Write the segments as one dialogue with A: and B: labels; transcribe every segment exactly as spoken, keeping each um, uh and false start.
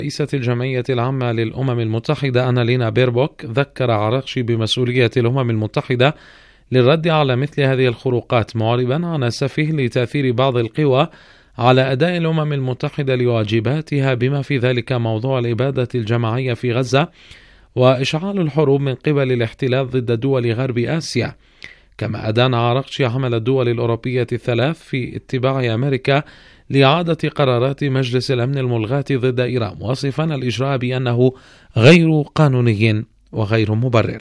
A: رئيسة الجمعية العامة للأمم المتحدة أنالينا بيربوك ذكر عراقشي بمسؤولية الأمم المتحدة للرد على مثل هذه الخروقات، معربا عن أسفه لتأثير بعض القوى على أداء الأمم المتحدة لواجباتها، بما في ذلك موضوع الإبادة الجماعية في غزة وإشعال الحروب من قبل الاحتلال ضد دول غرب آسيا. كما أدان عراقشي عمل الدول الأوروبية الثلاث في اتباع أمريكا لإعادة قرارات مجلس الأمن الملغاة ضد إيران، واصفا الإجراء بأنه غير قانوني وغير مبرر.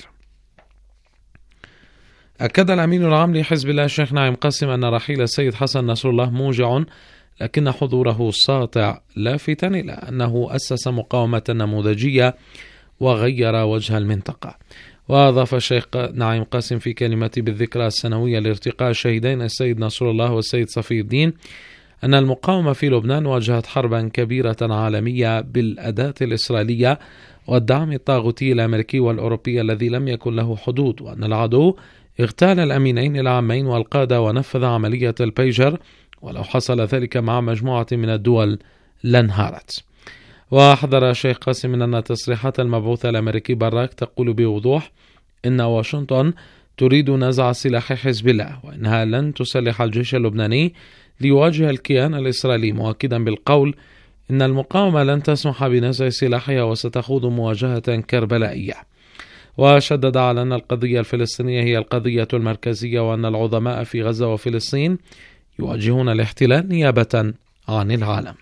A: أكد الأمين العام لحزب الله الشيخ نعيم قاسم أن رحيل السيد حسن نصر الله موجع، لكن حضوره ساطع، لافتا إلى أنه أسس مقاومة نموذجية وغير وجه المنطقة. وأضاف الشيخ نعيم قاسم في كلمته بالذكرى السنوية لارتقاء الشهيدين السيد نصر الله والسيد صفي الدين أن المقاومة في لبنان واجهت حربا كبيرة عالمية بالأداة الإسرائيلية والدعم الطاغوتي الأمريكي والأوروبي الذي لم يكن له حدود، وأن العدو اغتال الأمينين العامين والقادة ونفذ عملية البيجر، ولو حصل ذلك مع مجموعة من الدول لانهارت. وحذر الشيخ قاسم من أن تصريحات المبعوث الأمريكي براك تقول بوضوح إن واشنطن تريد نزع سلاح حزب الله، وإنها لن تسلح الجيش اللبناني ليواجه الكيان الإسرائيلي، مؤكدا بالقول إن المقاومة لن تسمح بنزع سلاحها وستخوض مواجهة كربلائية. وشدد على أن القضية الفلسطينية هي القضية المركزية، وأن العظماء في غزة وفلسطين يواجهون الاحتلال نيابة عن العالم.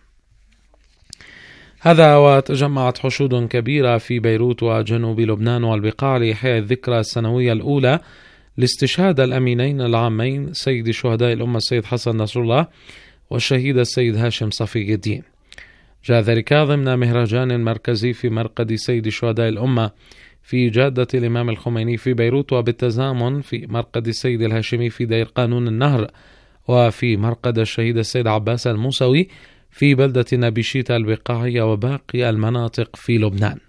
A: هذا وتجمعت حشود كبيرة في بيروت وجنوب لبنان والبقاع لإحياء الذكرى السنوية الأولى لاستشهاد الأمينين العامين سيد شهداء الأمة السيد حسن نصر الله والشهيد السيد هاشم صفي الدين. جاء ذلك ضمن مهرجان مركزي في مرقد سيد شهداء الأمة في جادة الإمام الخميني في بيروت، وبالتزامن في مرقد السيد الهاشمي في دير قانون النهر، وفي مرقد الشهيد السيد عباس الموسوي في بلدة نبيشيتا البقاعية وباقي المناطق في لبنان.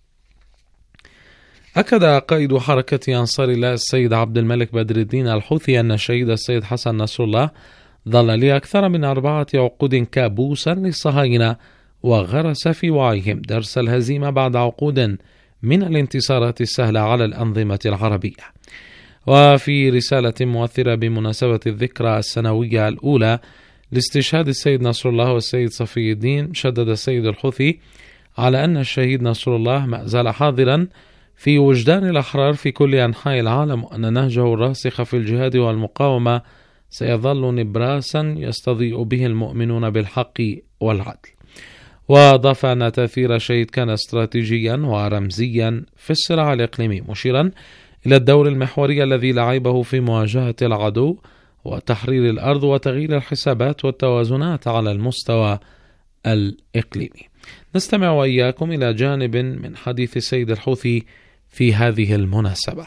A: أكد قائد حركة أنصار الله السيد عبد الملك بدر الدين الحوثي أن الشهيد السيد حسن نصر الله ظل لأكثر من أربعة عقود كابوسا للصهاينة، وغرس في وعيهم درس الهزيمة بعد عقود من الانتصارات السهلة على الأنظمة العربية. وفي رسالة مؤثرة بمناسبة الذكرى السنوية الأولى لاستشهاد السيد نصر الله والسيد صفي الدين، شدد السيد الحوثي على أن الشهيد نصر الله ما زال حاضرا في وجدان الأحرار في كل أنحاء العالم، وأن نهجه الراسخ في الجهاد والمقاومة سيظل نبراسا يستضيء به المؤمنون بالحق والعدل. وأضاف أن تأثير الشهيد كان استراتيجيا ورمزيا في الصراع الإقليمي، مشيرا إلى الدور المحوري الذي لعبه في مواجهة العدو وتحرير الأرض وتغيير الحسابات والتوازنات على المستوى الإقليمي. نستمع وإياكم إلى جانب من حديث السيد الحوثي في هذه المناسبة.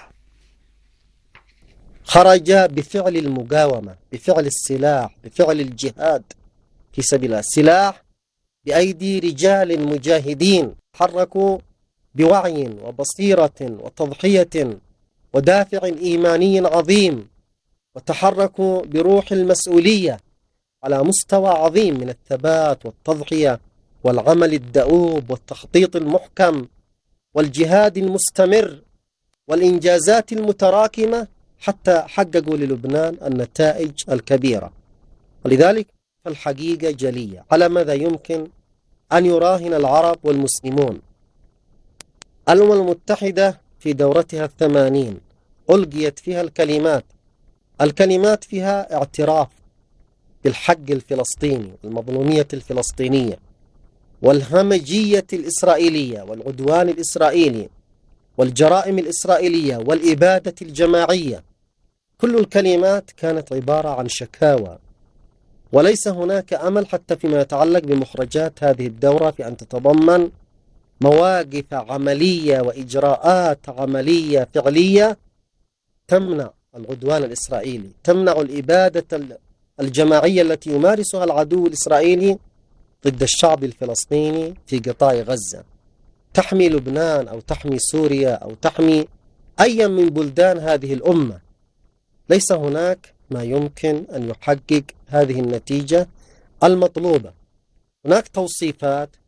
B: خرج بفعل المقاومة، بفعل السلاح، بفعل الجهاد في سبيل السلاح بأيدي رجال مجاهدين حركوا بوعي وبصيرة وتضحية ودافع إيماني عظيم، وتحركوا بروح المسؤولية على مستوى عظيم من الثبات والتضحية والعمل الدؤوب والتخطيط المحكم والجهاد المستمر والإنجازات المتراكمة حتى حققوا للبنان النتائج الكبيرة. ولذلك فالحقيقة جلية على ماذا يمكن أن يراهن العرب والمسلمون. الأمم المتحدة في دورتها الثمانين ألقيت فيها الكلمات الكلمات فيها اعتراف بالحق الفلسطيني والمظلومية الفلسطينية والهمجية الإسرائيلية والعدوان الإسرائيلي والجرائم الإسرائيلية والإبادة الجماعية. كل الكلمات كانت عبارة عن شكاوى، وليس هناك أمل حتى فيما يتعلق بمخرجات هذه الدورة في أن تتضمن مواقف عملية وإجراءات عملية فعلية تمنع العدوان الإسرائيلي، تمنع الإبادة الجماعية التي يمارسها العدو الإسرائيلي ضد الشعب الفلسطيني في قطاع غزة، تحمي لبنان أو تحمي سوريا أو تحمي أي من بلدان هذه الأمة. ليس هناك ما يمكن أن يحقق هذه النتيجة المطلوبة. هناك توصيفات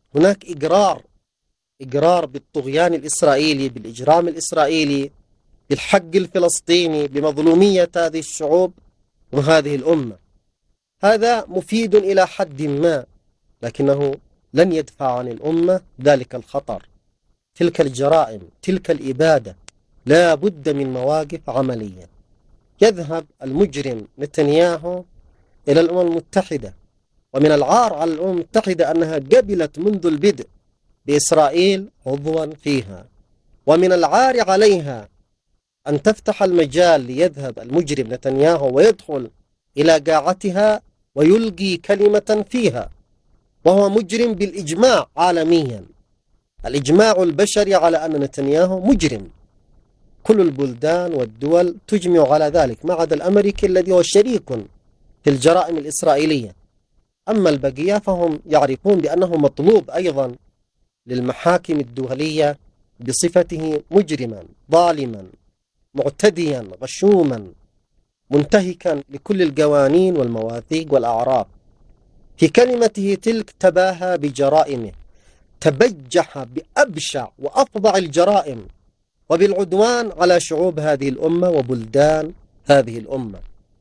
B: هناك إقرار إقرار بالطغيان الإسرائيلي، بالإجرام الإسرائيلي، بالحق الفلسطيني، بمظلومية هذه الشعوب وهذه الأمة. هذا مفيد إلى حد ما، لكنه لن يدفع عن الأمة ذلك الخطر، تلك الجرائم، تلك الإبادة. لا بد من مواقف عملية. يذهب المجرم نتنياهو إلى الأمم المتحدة، ومن العار على الأمم المتحدة أنها قبلت منذ البدء بإسرائيل عضوا فيها، ومن العار عليها أن تفتح المجال ليذهب المجرم نتنياهو ويدخل إلى قاعتها ويلقي كلمة فيها، وهو مجرم بالإجماع عالميا، الإجماع البشري على أن نتنياهو مجرم. كل البلدان والدول تجمع على ذلك ما عدا الأمريكي الذي هو شريك في الجرائم الإسرائيلية. أما البقية فهم يعرفون بأنه مطلوب أيضا للمحاكم الدولية بصفته مجرما ظالما معتديا غشوما منتهكا لكل القوانين والمواثيق والأعراف. في كلمته تلك تباهى بجرائمه، تبجح بأبشع وأفظع الجرائم وبالعدوان على شعوب هذه الأمة وبلدان هذه الأمة،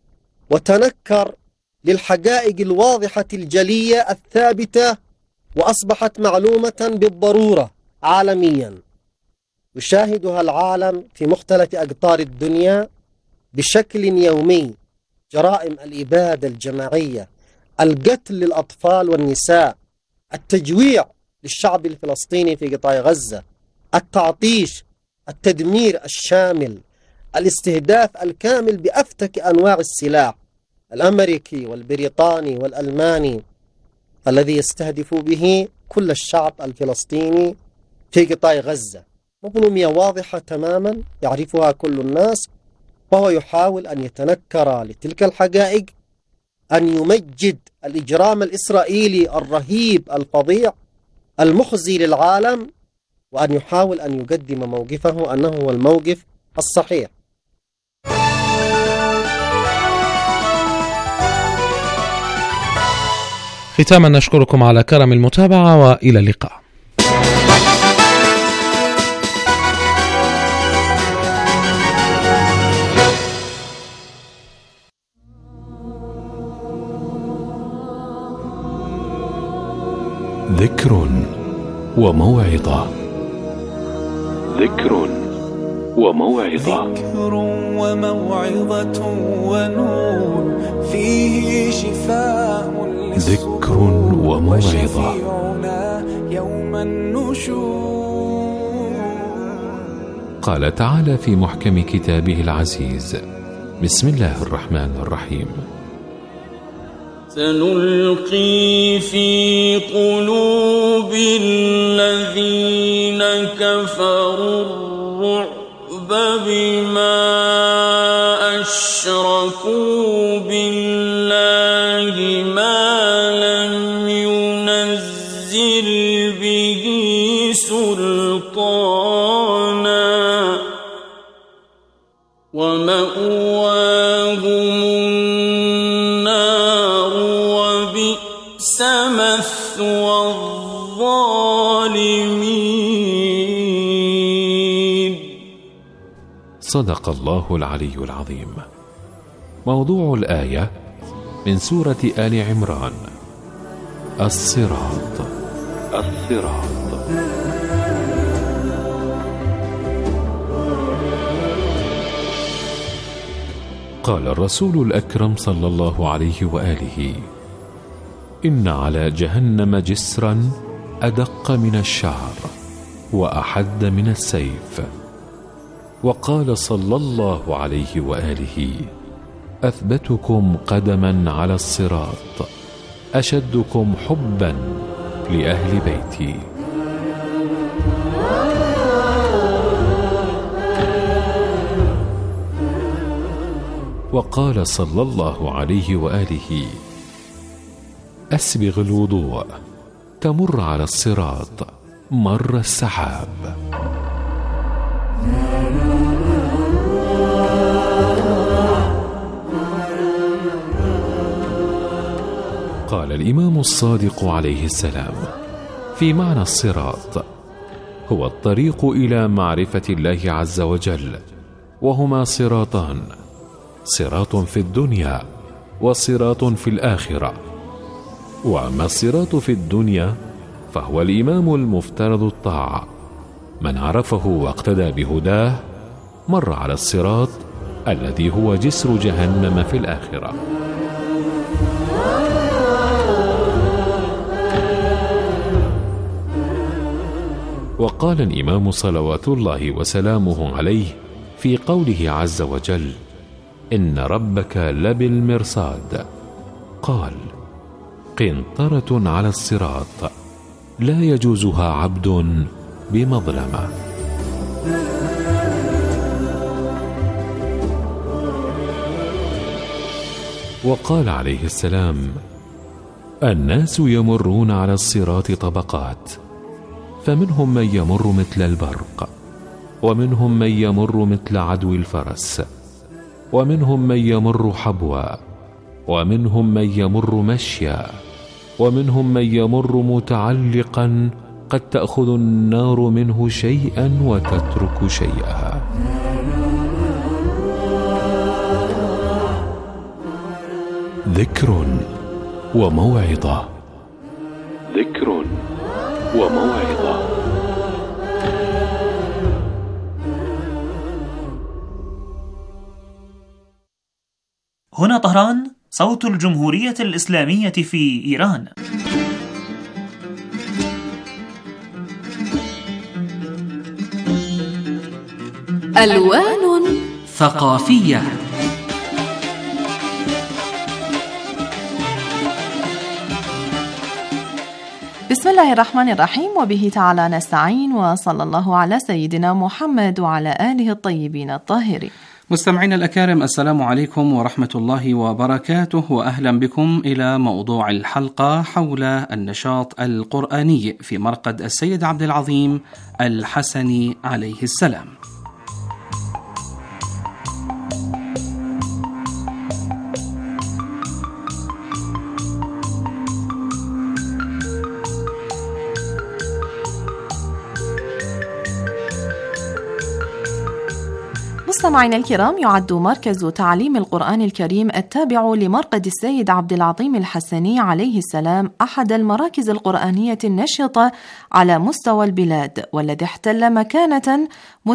B: وتنكر للحقائق الواضحة الجلية الثابتة وأصبحت معلومة بالضرورة عالميا يشاهدها العالم في مختلف أقطار الدنيا بشكل يومي. جرائم الإبادة الجماعية، القتل للأطفال والنساء، التجويع للشعب الفلسطيني في قطاع غزة، التعطيش، التدمير الشامل، الاستهداف الكامل بأفتك أنواع السلاح الأمريكي والبريطاني والألماني الذي يستهدف به كل الشعب الفلسطيني في قطاع غزة. مظلومية واضحة تماما يعرفها كل الناس، وهو يحاول أن يتنكر لتلك الحقائق، أن يمجد الإجرام الإسرائيلي الرهيب الفظيع المخزي للعالم، وأن يحاول أن يقدم موقفه أنه هو الموقف الصحيح.
A: ختاما نشكركم على كرم المتابعة، وإلى اللقاء.
C: ذكر وموعظة. ذكر وموعظة.
D: ذكر وموعظة ونور فيه شفاء.
C: ذكر وموعظة.
D: يوم النشور.
C: قال تعالى في محكم كتابه العزيز: بسم الله الرحمن الرحيم:
E: سنلقي في قلوب الذين كفروا الرعب بما أشركوا بالله ما لم ينزل به سلطانا ومأواهم مثوى الظالمين.
C: صدق الله العلي العظيم. موضوع الآية من سورة آل عمران: الصراط. الصراط. قال الرسول الأكرم صلى الله عليه وآله: إن على جهنم جسرا أدق من الشعر وأحد من السيف. وقال صلى الله عليه وآله: أثبتكم قدما على الصراط أشدكم حبا لأهل بيتي. وقال صلى الله عليه وآله: أسبغ الوضوء تمر على الصراط مر السحاب. قال الإمام الصادق عليه السلام: في معنى الصراط هو الطريق إلى معرفة الله عز وجل، وهما صراطان: صراط في الدنيا وصراط في الآخرة. وأما الصراط في الدنيا فهو الإمام المفترض الطاعة، من عرفه واقتدى بهداه مر على الصراط الذي هو جسر جهنم في الآخرة. وقال الإمام صلوات الله وسلامه عليه في قوله عز وجل: إن ربك لبالمرصاد، قال: قنطرة على الصراط لا يجوزها عبد بمظلمة. وقال عليه السلام: الناس يمرون على الصراط طبقات، فمنهم من يمر مثل البرق، ومنهم من يمر مثل عدو الفرس، ومنهم من يمر حبوا، ومنهم من يمر مشيا، ومنهم من يمر متعلقا قد تأخذ النار منه شيئا وتترك شيئا. ذكر وموعظة، ذكر وموعظة.
F: هنا طهران، صوت الجمهورية الإسلامية في إيران.
G: ألوان ثقافية. بسم الله الرحمن الرحيم، وبه تعالى نستعين، وصلى الله على سيدنا محمد وعلى آله الطيبين الطاهرين.
H: مستمعينا الأكارم، السلام عليكم ورحمة الله وبركاته، وأهلا بكم إلى موضوع الحلقة حول النشاط القرآني في مرقد السيد عبد العظيم الحسني عليه السلام.
G: مستمعينا الكرام، يعد مركز تعليم القرآن الكريم التابع لمرقد السيد عبد العظيم الحسني عليه السلام أحد المراكز القرآنية النشطة على مستوى البلاد، والذي احتل مكانة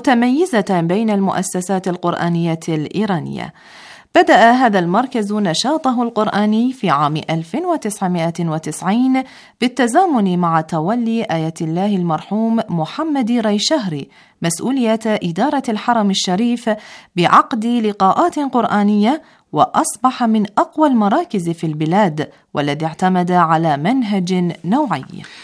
G: متميزة بين المؤسسات القرآنية الإيرانية. بدأ هذا المركز نشاطه القرآني في عام ألف وتسعمائة وتسعين بالتزامن مع تولي آية الله المرحوم محمد ريشهري مسؤولية إدارة الحرم الشريف بعقد لقاءات قرآنية، وأصبح من أقوى المراكز في البلاد، والذي اعتمد على منهج نوعي.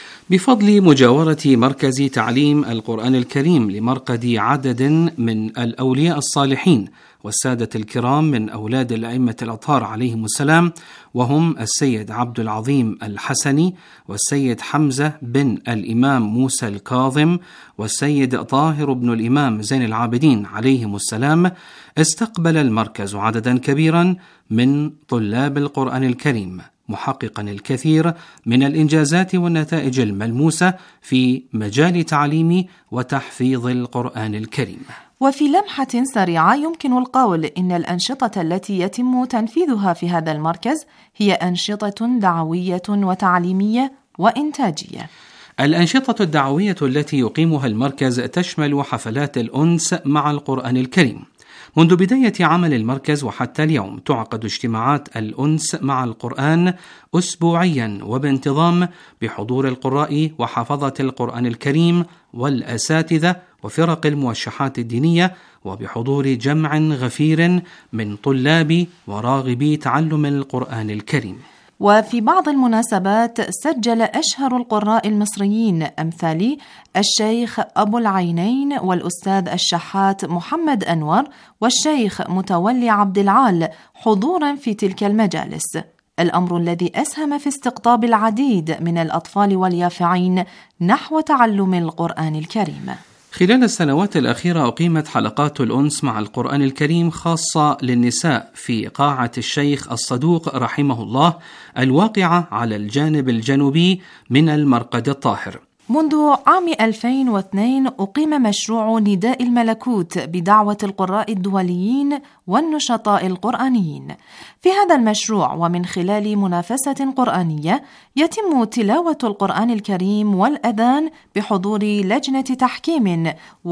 H: بفضل مجاورة مركز تعليم القرآن الكريم لمرقد عدد من الأولياء الصالحين والسادة الكرام من أولاد الأئمة الأطهار عليهم السلام، وهم السيد عبد العظيم الحسني، والسيد حمزة بن الإمام موسى الكاظم، والسيد طاهر بن الإمام زين العابدين عليهم السلام، استقبل المركز عددا كبيرا من طلاب القرآن الكريم، محققا الكثير من الإنجازات والنتائج الملموسة في مجال تعليم وتحفيظ القرآن الكريم.
G: وفي لمحة سريعة يمكن القول إن الأنشطة التي يتم تنفيذها في هذا المركز هي أنشطة دعوية وتعليمية وإنتاجية.
H: الأنشطة الدعوية التي يقيمها المركز تشمل حفلات الأنس مع القرآن الكريم. منذ بداية عمل المركز وحتى اليوم تعقد اجتماعات الأنس مع القرآن أسبوعيا وبانتظام بحضور القراء وحفظة القرآن الكريم والأساتذة وفرق الموشحات الدينية، وبحضور جمع غفير من طلاب وراغبي تعلم القرآن الكريم.
G: وفي بعض المناسبات سجل أشهر القراء المصريين أمثال الشيخ أبو العينين والأستاذ الشحات محمد أنور والشيخ متولي عبد العال حضورا في تلك المجالس، الأمر الذي أسهم في استقطاب العديد من الأطفال واليافعين نحو تعلم القرآن الكريم.
H: خلال السنوات الأخيرة أقيمت حلقات الأنس مع القرآن الكريم خاصة للنساء في قاعة الشيخ الصدوق رحمه الله الواقعة على الجانب الجنوبي من المرقد الطاهر.
G: منذ عام ألفين واثنين أقيم مشروع نداء الملكوت بدعوة القراء الدوليين والنشطاء القرآنيين. في هذا المشروع ومن خلال منافسة قرآنية يتم تلاوة القرآن الكريم والأذان بحضور لجنة تحكيم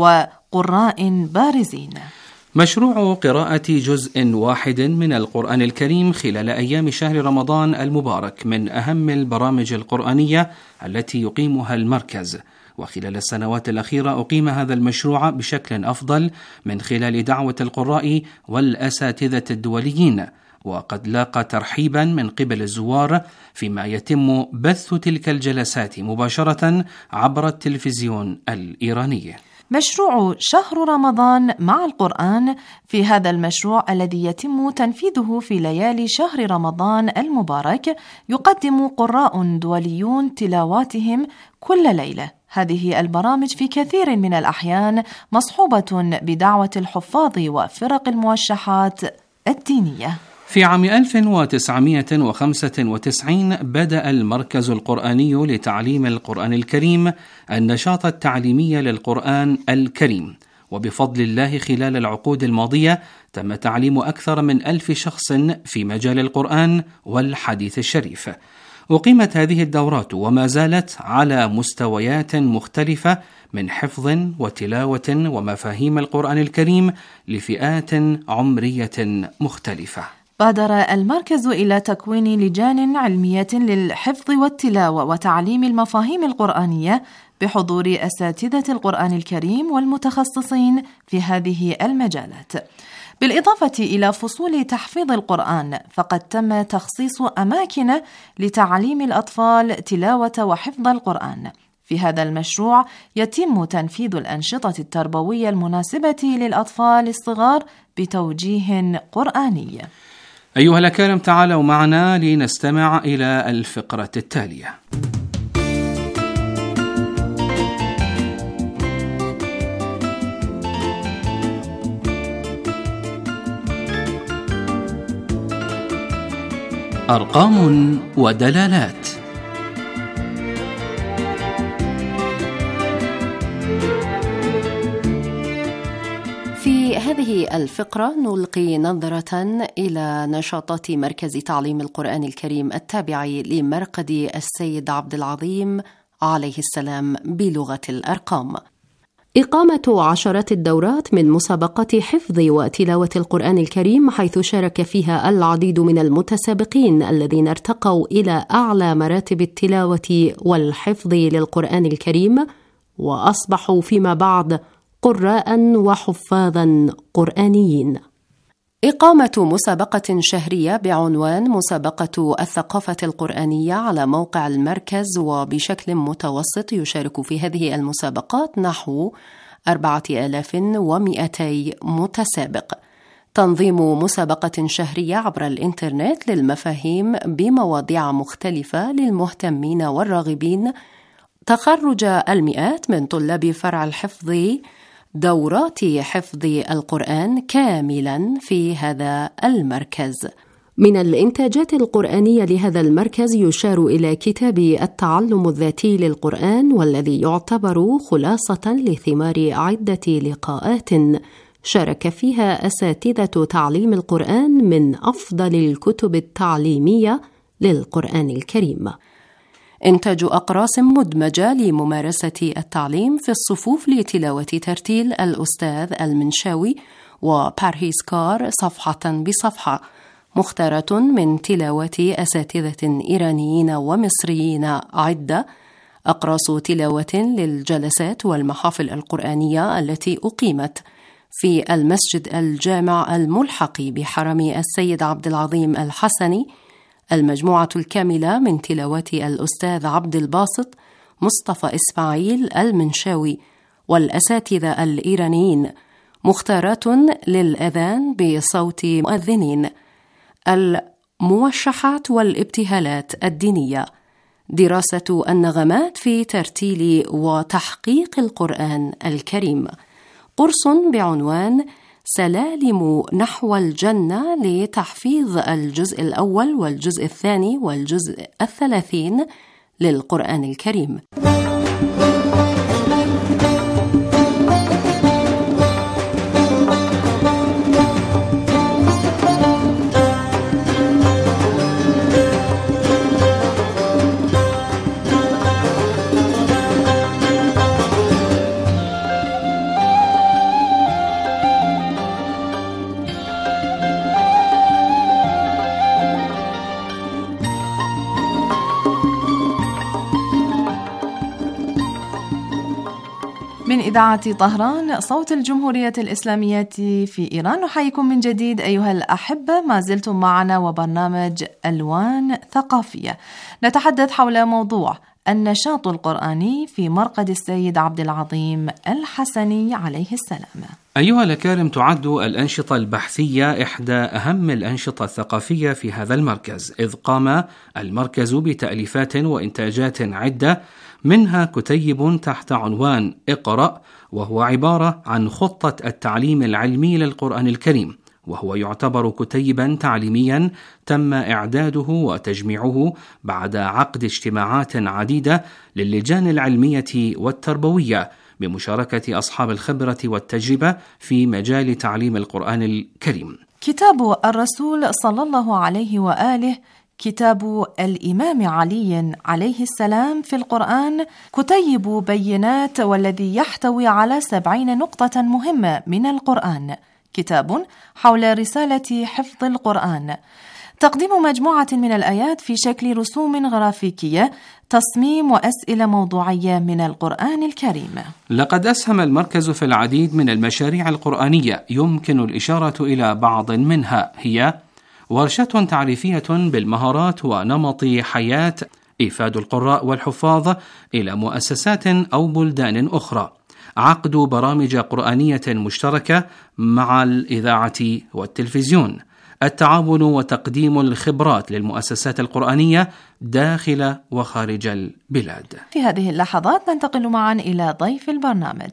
G: وقراء بارزين.
H: مشروع قراءة جزء واحد من القرآن الكريم خلال أيام شهر رمضان المبارك من أهم البرامج القرآنية التي يقيمها المركز، وخلال السنوات الأخيرة أقيم هذا المشروع بشكل أفضل من خلال دعوة القراء والأساتذة الدوليين، وقد لاقى ترحيبا من قبل الزوار فيما يتم بث تلك الجلسات مباشرة عبر التلفزيون الإيراني.
G: مشروع شهر رمضان مع القرآن. في هذا المشروع الذي يتم تنفيذه في ليالي شهر رمضان المبارك يقدم قراء دوليون تلاواتهم كل ليلة. هذه البرامج في كثير من الأحيان مصحوبة بدعوة الحفاظ وفرق الموشحات الدينية.
H: في عام ألف وتسعمائة وخمسة وتسعين بدأ المركز القرآني لتعليم القرآن الكريم النشاط التعليمي للقرآن الكريم، وبفضل الله خلال العقود الماضية تم تعليم أكثر من ألف شخص في مجال القرآن والحديث الشريف. أقيمت هذه الدورات وما زالت على مستويات مختلفة من حفظ وتلاوة ومفاهيم القرآن الكريم لفئات عمرية مختلفة.
G: بادر المركز إلى تكوين لجان علمية للحفظ والتلاوة وتعليم المفاهيم القرآنية بحضور أساتذة القرآن الكريم والمتخصصين في هذه المجالات. بالإضافة إلى فصول تحفيظ القرآن، فقد تم تخصيص أماكن لتعليم الأطفال تلاوة وحفظ القرآن. في هذا المشروع يتم تنفيذ الأنشطة التربوية المناسبة للأطفال الصغار بتوجيه قرآني.
H: أيها الأكارم، تعالوا معنا لنستمع إلى الفقرة التالية. أرقام ودلالات.
I: في هذه الفقرة نلقي نظرة إلى نشاطات مركز تعليم القرآن الكريم التابع لمرقد السيد عبد العظيم عليه السلام بلغة الأرقام.
J: إقامة عشرات الدورات من مسابقات حفظ وتلاوة القرآن الكريم، حيث شارك فيها العديد من المتسابقين الذين ارتقوا إلى أعلى مراتب التلاوة والحفظ للقرآن الكريم، وأصبحوا فيما بعد قراء وحفاظا قرآنيين.
I: إقامة مسابقة شهرية بعنوان مسابقة الثقافة القرآنية على موقع المركز، وبشكل متوسط يشارك في هذه المسابقات نحو أربعة آلاف ومئتي متسابق. تنظيم مسابقة شهرية عبر الإنترنت للمفاهيم بمواضيع مختلفة للمهتمين والراغبين. تخرج المئات من طلاب فرع الحفظ دورات حفظ القرآن كاملا في هذا المركز.
J: من الإنتاجات القرآنية لهذا المركز يشار إلى كتاب التعلم الذاتي للقرآن، والذي يعتبر خلاصة لثمار عدة لقاءات شارك فيها أساتذة تعليم القرآن من أفضل الكتب التعليمية للقرآن الكريم.
I: إنتاج أقراص مدمجة لممارسة التعليم في الصفوف لتلاوة ترتيل الأستاذ المنشاوي وبارهيز كار صفحة بصفحة، مختارة من تلاوة أساتذة إيرانيين ومصريين عدة، أقراص تلاوة للجلسات والمحافل القرآنية التي أقيمت في المسجد الجامع الملحق بحرم السيد عبد العظيم الحسني، المجموعة الكاملة من تلاوات الأستاذ عبد الباسط مصطفى إسماعيل المنشاوي والأساتذة الإيرانيين، مختارات للأذان بصوت مؤذنين، الموشحات والابتهالات الدينية، دراسة النغمات في ترتيل وتحقيق القرآن الكريم، قرص بعنوان سلالم نحو الجنة لتحفيظ الجزء الأول والجزء الثاني والجزء الثلاثين للقرآن الكريم.
G: من إذاعة طهران صوت الجمهورية الإسلامية في إيران، نحييكم من جديد أيها الأحبة. ما زلتم معنا وبرنامج ألوان ثقافية، نتحدث حول موضوع النشاط القرآني في مرقد السيد عبد العظيم الحسني عليه السلام.
H: أيها الأكارم، تعد الأنشطة البحثية إحدى أهم الأنشطة الثقافية في هذا المركز، إذ قام المركز بتأليفات وإنتاجات عدة، منها كتيب تحت عنوان اقرأ، وهو عبارة عن خطة التعليم العلمي للقرآن الكريم، وهو يعتبر كتيبا تعليميا تم إعداده وتجميعه بعد عقد اجتماعات عديدة للجان العلمية والتربوية بمشاركة أصحاب الخبرة والتجربة في مجال تعليم القرآن الكريم.
G: كتاب الرسول صلى الله عليه وآله، كتاب الإمام علي عليه السلام في القرآن، كتيب بينات، والذي يحتوي على سبعين نقطة مهمة من القرآن، كتاب حول رسالة حفظ القرآن، تقديم مجموعة من الآيات في شكل رسوم غرافيكية، تصميم وأسئلة موضوعية من القرآن الكريم.
H: لقد أسهم المركز في العديد من المشاريع القرآنية، يمكن الإشارة إلى بعض منها، هي ورشة تعريفية بالمهارات ونمط حياة إيفاد القراء والحفاظ إلى مؤسسات أو بلدان أخرى، عقد برامج قرآنية مشتركة مع الإذاعة والتلفزيون، التعاون وتقديم الخبرات للمؤسسات القرآنية داخل وخارج البلاد.
G: في هذه اللحظات ننتقل معا إلى ضيف البرنامج.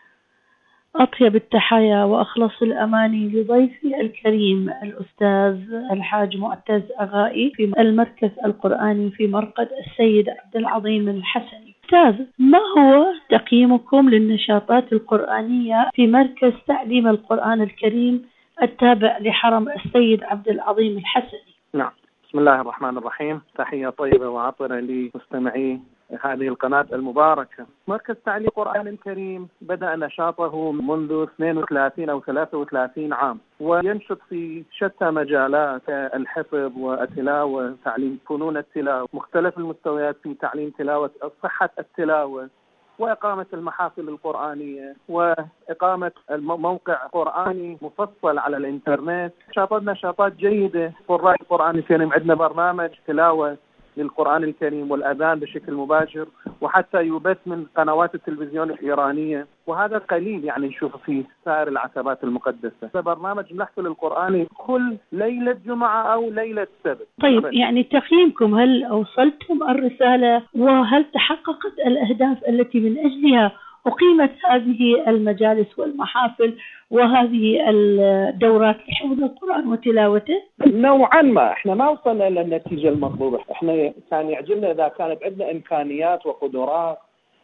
K: أطيب التحايا وأخلص الأماني لضيفي الكريم الأستاذ الحاج معتز أغائي في المركز القرآني في مرقد السيد عبد العظيم الحسني. أستاذ، ما هو تقييمكم للنشاطات القرآنية في مركز تعليم القرآن الكريم التابع لحرم السيد عبد العظيم الحسني؟
L: نعم، بسم الله الرحمن الرحيم. تحية طيبة وعطرة لمستمعي هذه القناة المباركة. مركز تعليم القرآن الكريم بدأ نشاطه منذ اثنين وثلاثين أو ثلاثة وثلاثين عام، وينشط في شتى مجالات الحفظ والتلاوة، تعليم فنون التلاوة، مختلف المستويات في تعليم تلاوة صحة التلاوة، وإقامة المحافل القرآنية، وإقامة موقع قرآني مفصل على الإنترنت. نشاطات نشاطات جيدة. قراء القرآن الكريم عندنا برنامج تلاوة للقرآن الكريم والأذان بشكل مباشر، وحتى يبث من قنوات التلفزيون الإيرانية، وهذا قليل يعني نشوف في سائر العتبات المقدسة. هذا برنامج محفل القرآني كل ليلة جمعة أو ليلة سبت.
K: طيب، يعني تقييمكم، هل أوصلتم الرسالة وهل تحققت الأهداف التي من أجلها أقيمت هذه المجالس والمحافل وهذه الدورات لحفظ القرآن وتلاوته؟
L: نوعا ما احنا ما وصلنا الى النتيجة المطلوبة. احنا كان يعجبنا اذا كانت عندنا امكانيات وقدرات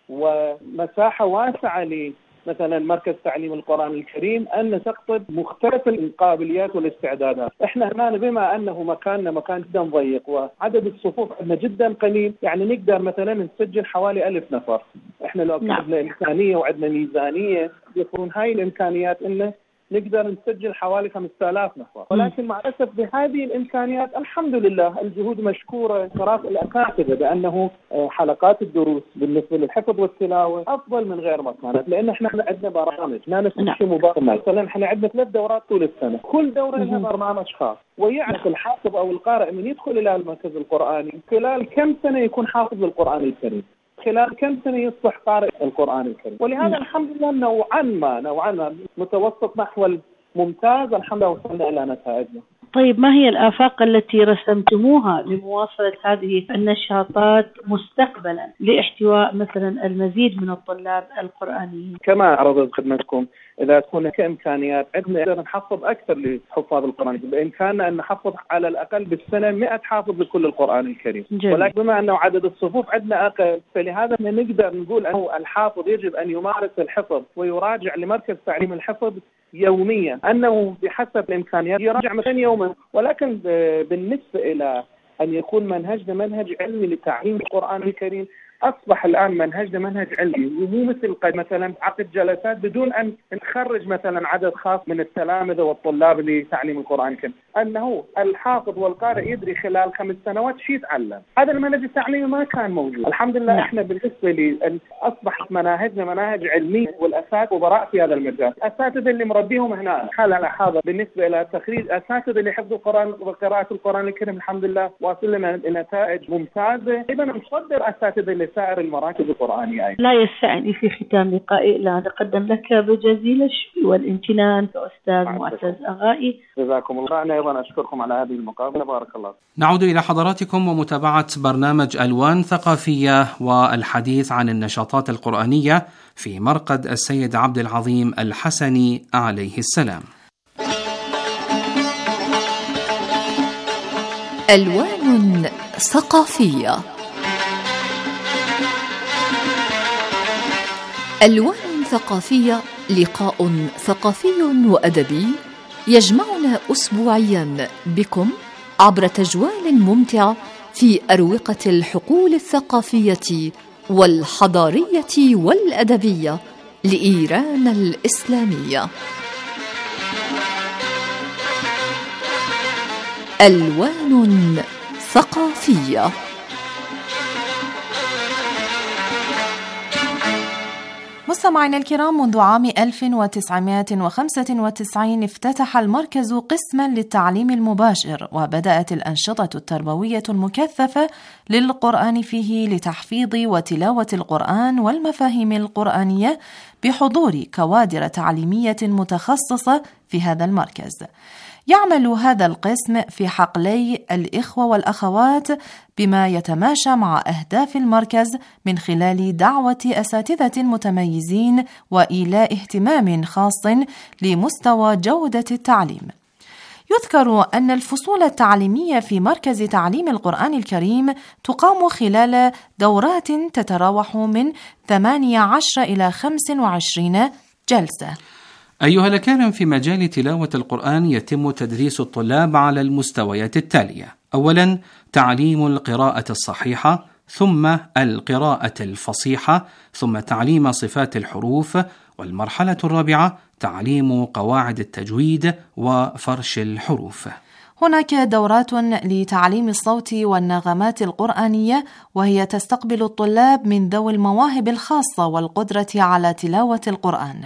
L: ومساحة واسعة مثلا مركز تعليم القرآن الكريم أن تقطب مختلف القابليات والاستعدادات. احنا هنا بما أنه مكاننا مكان جدا ضيق وعدد الصفوف عندنا جدا قليل، يعني نقدر مثلا نسجل حوالي ألف نفر. احنا لو كنا عندنا إمكانية وعندنا ميزانية يكون هاي الإمكانيات إنه نقدر نسجل حوالي خمسة آلاف نفر، ولكن مع الأسف بهذه الإمكانيات الحمد لله الجهود مشكورة صراحة الأساتذة بأنه حلقات الدروس بالنسبة للحفظ والتلاوة أفضل من غير مكانات، لأن إحنا عندنا برامج ما نسمي مبرمج. مثلا إحنا عندنا ثلاث دورات طول السنة، كل دورة لها برنامج خاص، ويعرف الحافظ أو القارئ من يدخل إلى المركز القرآني خلال كم سنة يكون حافظ للقرآن الكريم، خلال كم سنة يصبح قارئ القرآن الكريم. ولهذا الحمد لله نوعا ما نوعا ما متوسط نحو الممتاز، الحمد لله وصلنا إلى نتائجنا.
K: طيب، ما هي الآفاق التي رسمتموها لمواصلة هذه النشاطات مستقبلا لاحتواء مثلا المزيد من الطلاب القرآنيين؟
L: كما عرضت خدمتكم، إذا تكون كإمكانيات عندنا نقدر نحفظ أكثر لحفاظ القرآن، بإمكاننا أن نحفظ على الأقل بالسنة مئة حافظ لكل القرآن الكريم. جميل. ولكن بما أنه عدد الصفوف عندنا أقل، فلهذا نقدر نقول أنه الحافظ يجب أن يمارس الحفظ ويراجع لمركز تعليم الحفظ يوميا، أنه بحسب الإمكانيات يراجع مثلا يوما. ولكن بالنسبة إلى أن يكون منهجنا منهج علمي لتعليم القرآن الكريم، أصبح الآن منهجنا منهج علمي، ومو مثل مثلا عقد جلسات بدون أن نخرج مثلا عدد خاص من التلامذة والطلاب لتعليم القرآن الكريم، أنه الحافظ والقارئ يدري خلال خمس سنوات شيء يتعلم. هذا المنهج التعليمي ما كان موجود. الحمد لله إحنا بالنسبة لي أصبحت مناهجنا مناهج علمية، والأساتذة خبراء في هذا المجال. الأساتذة اللي مربيهم هنا حال على حاضر بالنسبة إلى تخريج أساتذة اللي حفظوا القرآن وقراءة القرآن الكريم، الحمد لله واصل لنا نتائج ممتازة. أيضا نصدر أساتذة لسائر المراكز القرآنية.
K: لا يسعني في ختام لقائي إلا أن أتقدم لك بجزيل الشكر والامتنان كأستاذ معتز أغائي.
L: جزاكم الله. أنا أيضا أشكركم على هذه المقابلة، بارك الله.
H: نعود إلى حضراتكم ومتابعة برنامج ألوان ثقافية والحديث عن النشاطات القرآنية في مرقد السيد عبد العظيم الحسني عليه السلام.
G: ألوان ثقافية. ألوان ثقافية لقاء ثقافي وأدبي يجمعنا أسبوعيا بكم عبر تجوال ممتع في أروقة الحقول الثقافية والحضارية والأدبية لإيران الإسلامية. ألوان ثقافية. مستمعينا الكرام، منذ عام ألف وتسعمائة وخمسة وتسعين افتتح المركز قسما للتعليم المباشر، وبدأت الأنشطة التربوية المكثفة للقرآن فيه لتحفيظ وتلاوة القرآن والمفاهيم القرآنية بحضور كوادر تعليمية متخصصة في هذا المركز. يعمل هذا القسم في حقلي الإخوة والأخوات بما يتماشى مع أهداف المركز من خلال دعوة أساتذة متميزين وإيلاء اهتمام خاص لمستوى جودة التعليم. يذكر أن الفصول التعليمية في مركز تعليم القرآن الكريم تقام خلال دورات تتراوح من ثمانية عشر إلى خمسة وعشرين جلسة.
H: أيها الأكارم، في مجال تلاوة القرآن يتم تدريس الطلاب على المستويات التالية: أولاً تعليم القراءة الصحيحة، ثم القراءة الفصيحة، ثم تعليم صفات الحروف، والمرحلة الرابعة تعليم قواعد التجويد وفرش الحروف.
G: هناك دورات لتعليم الصوت والنغمات القرآنية، وهي تستقبل الطلاب من ذوي المواهب الخاصة والقدرة على تلاوة القرآن.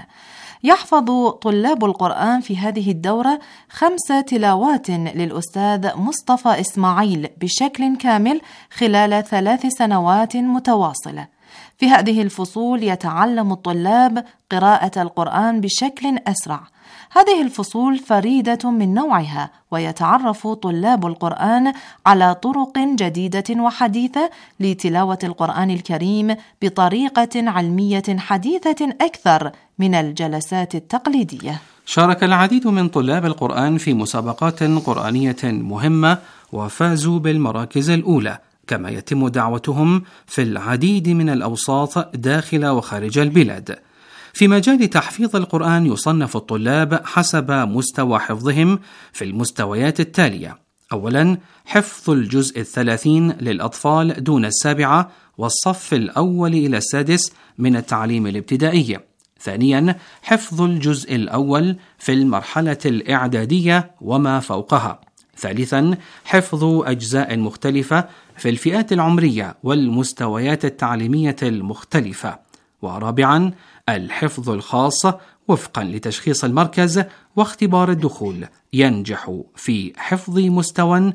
G: يحفظ طلاب القرآن في هذه الدورة خمس تلاوات للأستاذ مصطفى إسماعيل بشكل كامل خلال ثلاث سنوات متواصلة. في هذه الفصول يتعلم الطلاب قراءة القرآن بشكل أسرع. هذه الفصول فريدة من نوعها، ويتعرف طلاب القرآن على طرق جديدة وحديثة لتلاوة القرآن الكريم بطريقة علمية حديثة أكثر من الجلسات التقليدية.
H: شارك العديد من طلاب القرآن في مسابقات قرآنية مهمة وفازوا بالمراكز الأولى، كما يتم دعوتهم في العديد من الأوساط داخل وخارج البلاد. في مجال تحفيظ القرآن يصنف الطلاب حسب مستوى حفظهم في المستويات التالية: أولاً حفظ الجزء الثلاثين للأطفال دون السابعة والصف الأول إلى السادس من التعليم الابتدائي. ثانياً حفظ الجزء الأول في المرحلة الإعدادية وما فوقها. ثالثاً حفظ أجزاء مختلفة في الفئات العمرية والمستويات التعليمية المختلفة. ورابعاً الحفظ الخاص وفقاً لتشخيص المركز واختبار الدخول، ينجح في حفظ مستوى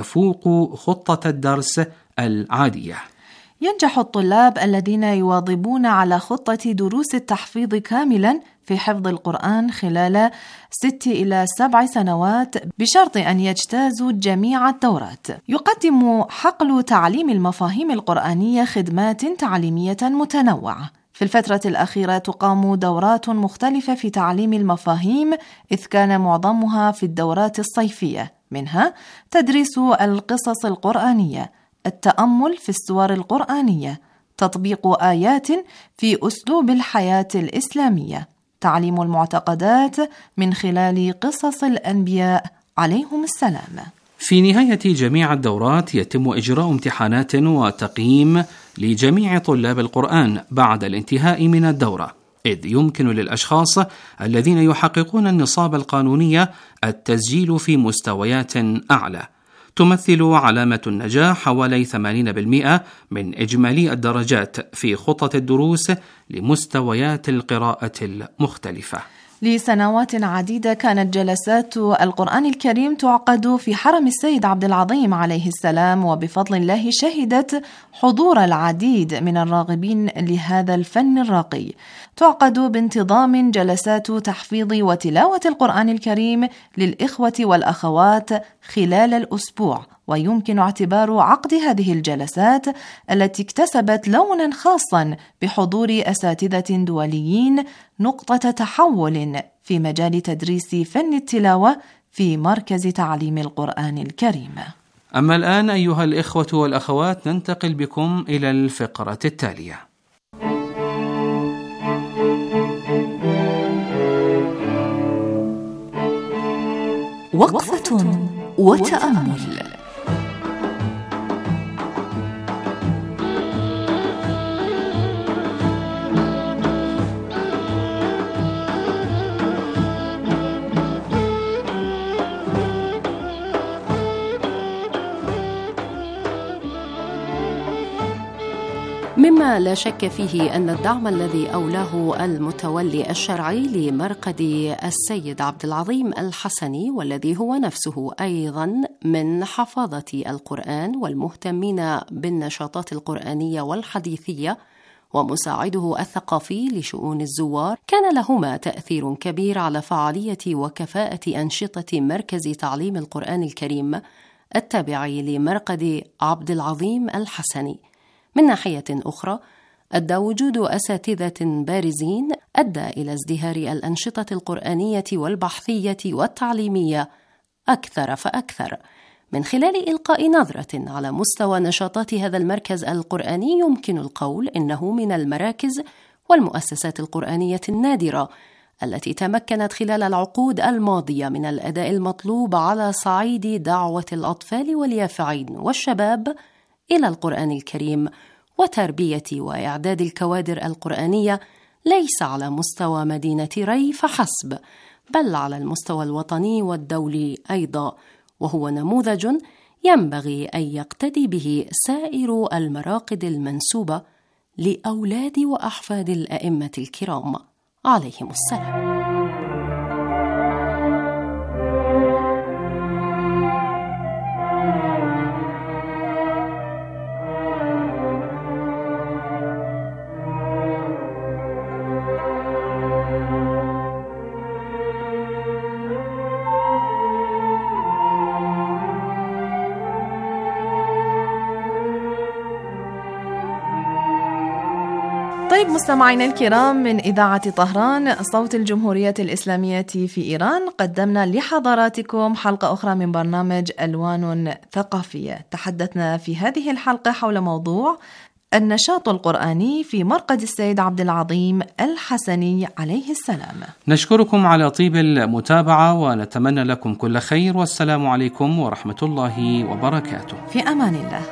H: يفوق خطة الدرس العادية.
G: ينجح الطلاب الذين يواظبون على خطة دروس التحفيظ كاملاً في حفظ القرآن خلال ست إلى سبع سنوات، بشرط أن يجتازوا جميع الدورات. يقدم حقل تعليم المفاهيم القرآنية خدمات تعليمية متنوعة. في الفترة الأخيرة تقام دورات مختلفة في تعليم المفاهيم، إذ كان معظمها في الدورات الصيفية، منها تدريس القصص القرآنية، التأمل في السور القرآنية، تطبيق آيات في أسلوب الحياة الإسلامية، تعليم المعتقدات من خلال قصص الأنبياء عليهم السلام.
H: في نهاية جميع الدورات يتم إجراء امتحانات وتقييم لجميع طلاب القرآن بعد الانتهاء من الدورة، إذ يمكن للأشخاص الذين يحققون النصاب القانوني التسجيل في مستويات أعلى. تمثل علامة النجاح حوالي ثمانين بالمئة من إجمالي الدرجات في خطة الدروس لمستويات القراءة المختلفة.
G: لسنوات عديدة كانت جلسات القرآن الكريم تعقد في حرم السيد عبد العظيم عليه السلام، وبفضل الله شهدت حضور العديد من الراغبين لهذا الفن الراقي. تعقد بانتظام جلسات تحفيظ وتلاوة القرآن الكريم للإخوة والأخوات خلال الأسبوع، ويمكن اعتبار عقد هذه الجلسات التي اكتسبت لونا خاصا بحضور أساتذة دوليين نقطة تحول في مجال تدريس فن التلاوة في مركز تعليم القرآن الكريم.
H: أما الآن أيها الإخوة والأخوات، ننتقل بكم إلى الفقرة التالية.
G: وقفة وتأمل.
I: مما لا شك فيه أن الدعم الذي أولاه المتولي الشرعي لمرقد السيد عبد العظيم الحسني، والذي هو نفسه أيضا من حفاظة القرآن والمهتمين بالنشاطات القرآنية والحديثية، ومساعده الثقافي لشؤون الزوار، كان لهما تأثير كبير على فعالية وكفاءة أنشطة مركز تعليم القرآن الكريم التابع لمرقد عبد العظيم الحسني. من ناحية أخرى، أدى وجود أساتذة بارزين أدى إلى ازدهار الأنشطة القرآنية والبحثية والتعليمية أكثر فأكثر. من خلال إلقاء نظرة على مستوى نشاطات هذا المركز القرآني، يمكن القول إنه من المراكز والمؤسسات القرآنية النادرة التي تمكنت خلال العقود الماضية من الأداء المطلوب على صعيد دعوة الأطفال واليافعين والشباب إلى القرآن الكريم وتربية وإعداد الكوادر القرآنية، ليس على مستوى مدينة ري فحسب، بل على المستوى الوطني والدولي أيضا، وهو نموذج ينبغي أن يقتدي به سائر المراقد المنسوبة لأولاد وأحفاد الأئمة الكرام عليهم السلام.
G: طيب مستمعينا الكرام، من إذاعة طهران صوت الجمهورية الإسلامية في إيران، قدمنا لحضراتكم حلقة أخرى من برنامج ألوان ثقافية. تحدثنا في هذه الحلقة حول موضوع النشاط القرآني في مرقد السيد عبد العظيم الحسني عليه السلام.
H: نشكركم على طيب المتابعة ونتمنى لكم كل خير، والسلام عليكم ورحمة الله وبركاته.
G: في أمان الله.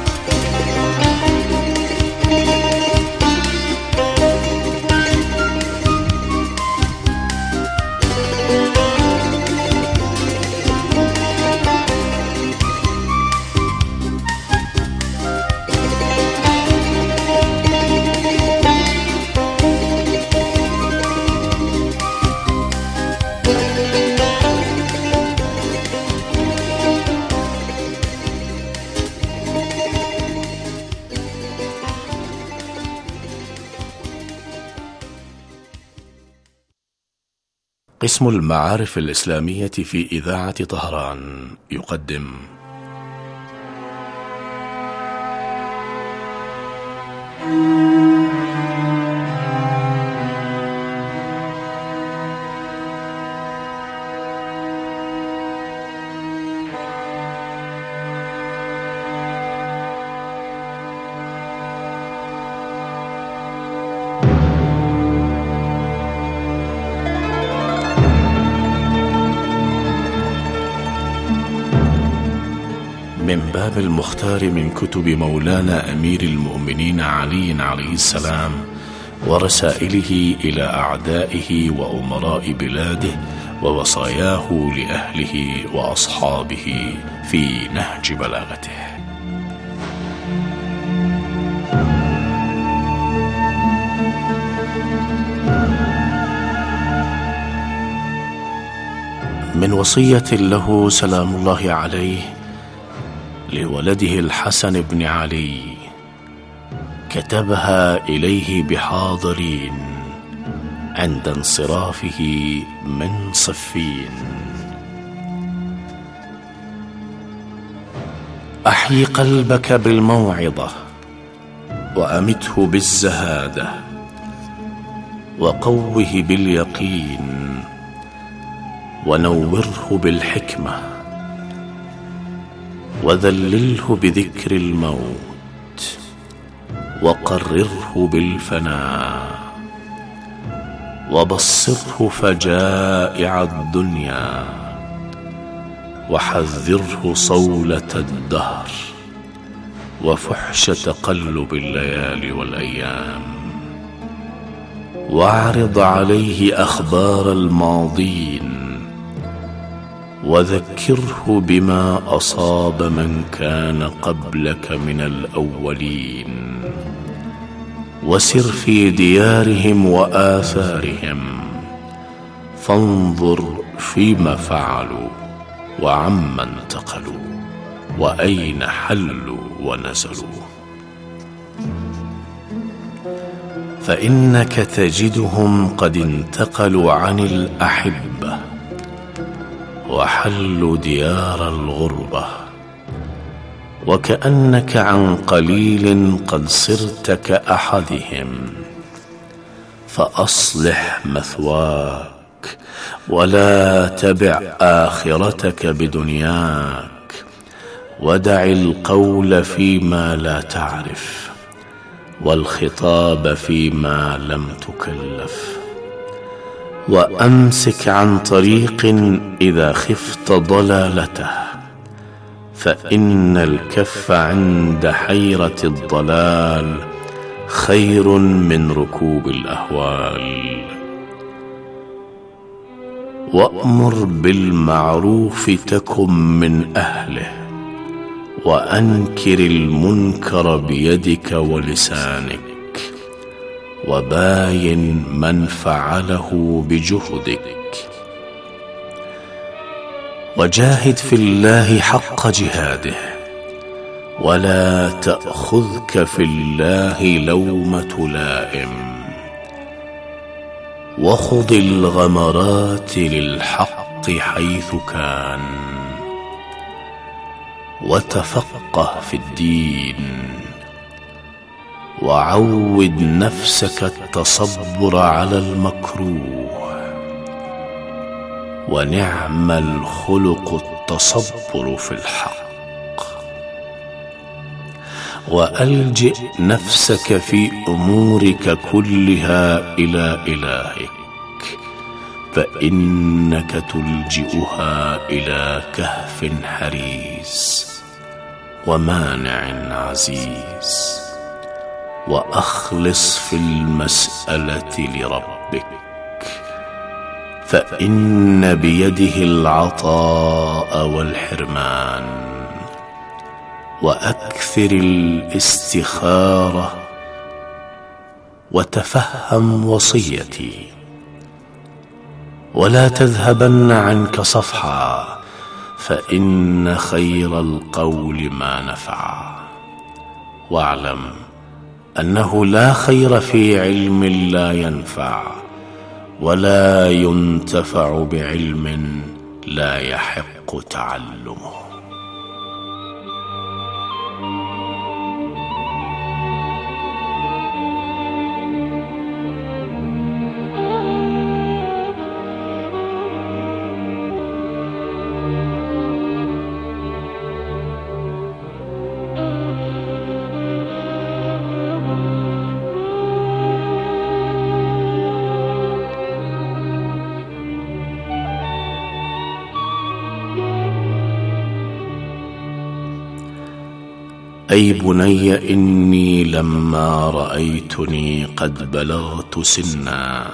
M: قسم المعارف الإسلامية في إذاعة طهران يقدم من باب المختار من كتب مولانا أمير المؤمنين علي عليه السلام ورسائله إلى أعدائه وأمراء بلاده ووصاياه لأهله وأصحابه في نهج بلاغته. من وصية له سلام الله عليه لولده الحسن بن علي كتبها إليه بحاضرين عند انصرافه من صفين: أحيي قلبك بالموعظة وأمته بالزهادة وقوه باليقين ونوره بالحكمة وذلله بذكر الموت وقرره بالفناء وبصره فجائع الدنيا وحذره صولة الدهر وفحش تقلب الليالي والأيام واعرض عليه أخبار الماضين وذكره بما أصاب من كان قبلك من الأولين وسر في ديارهم وآثارهم فانظر فيما فعلوا وعما انتقلوا وأين حلوا ونزلوا، فإنك تجدهم قد انتقلوا عن الأحبة وحلوا ديار الغربة، وكأنك عن قليل قد صرت كأحدهم، فأصلح مثواك ولا تبع آخرتك بدنياك، ودع القول فيما لا تعرف والخطاب فيما لم تكلف، وأمسك عن طريق إذا خفت ضلالته، فإن الكف عند حيرة الضلال خير من ركوب الأهوال، وأمر بالمعروف تكن من أهله، وأنكر المنكر بيدك ولسانك، وباين من فعله بجهدك، وجاهد في الله حق جهاده، ولا تأخذك في الله لومة لائم، وخذ الغمرات للحق حيث كان، وتفقه في الدين، وعود نفسك التصبر على المكروه، ونعم الخلق التصبر في الحق، وألجئ نفسك في أمورك كلها إلى إلهك، فإنك تلجئها إلى كهف حريز ومانع عزيز، وأخلص في المسألة لربك، فإن بيده العطاء والحرمان، وأكثر الاستخارة، وتفهم وصيتي، ولا تذهبن عنك صفحا، فإن خير القول ما نفع، واعلم أنه لا خير في علم لا ينفع، ولا ينتفع بعلم لا يحق تعلمه. أي بني إني لما رأيتني قد بلغت سنا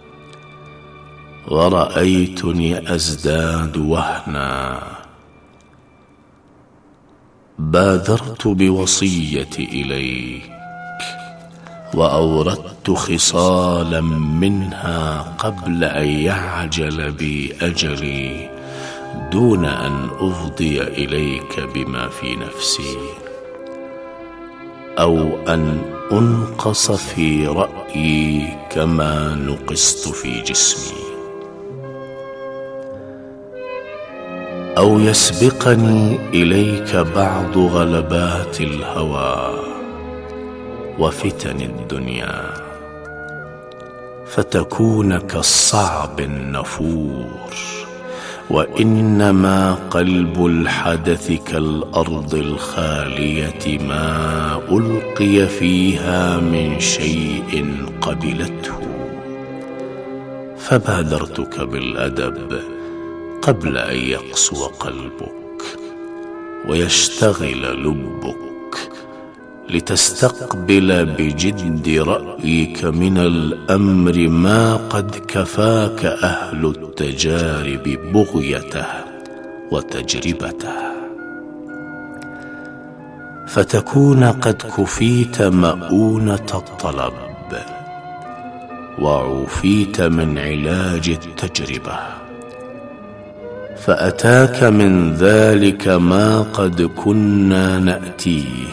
M: ورأيتني أزداد وهنا بادرت بوصيتي إليك وأوردت خصالا منها قبل أن يعجل بي أجلي دون أن أفضي إليك بما في نفسي أو أن أنقص في رأيي كما نقصت في جسمي أو يسبقني إليك بعض غلبات الهوى وفتن الدنيا فتكون كالصعب النفور وإنما قلب الحدث كالأرض الخالية ما ألقي فيها من شيء قبلته فبادرتك بالأدب قبل أن يقسو قلبك ويشتغل لبك لتستقبل بجد رأيك من الأمر ما قد كفاك أهل التجارب بغيته وتجربته فتكون قد كفيت مؤونة الطلب وعوفيت من علاج التجربة فأتاك من ذلك ما قد كنا نأتيه